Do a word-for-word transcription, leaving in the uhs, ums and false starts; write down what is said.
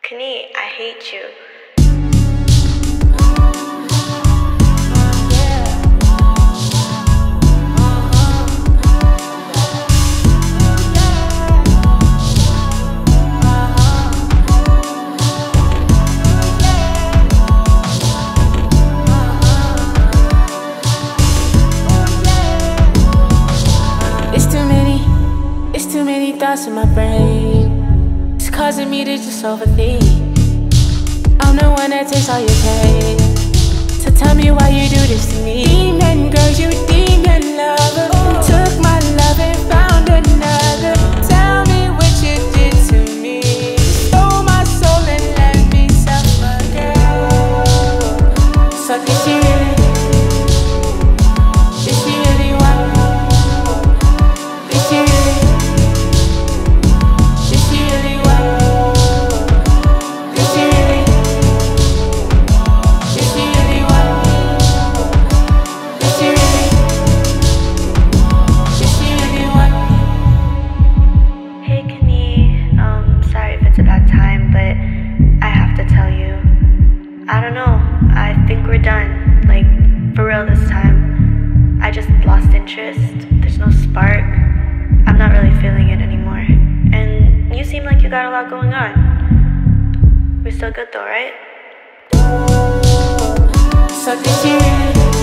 Kani, I hate you. It's too many, it's too many thoughts in my brain. It's causing me to just overthink. I'm the one that takes all your pain. So tell me why you do this to me. Demon girl, you demon lover. You took my love and found another. Tell me what you did to me. Stole my soul and let me suffer, girl. So did she really? Did she really want me? Did she really? Did she really want me? Did she really? Did she really want me? Did she really? Did she really want me? Hey Kani, um, sorry if it's a bad time, but I have to tell you. I don't know, I think we're done. Like, for real this time. I just lost interest. There's no spark. I'm not really feeling it anymore. And you seem like you got a lot going on. We're still good though, right? So did she really?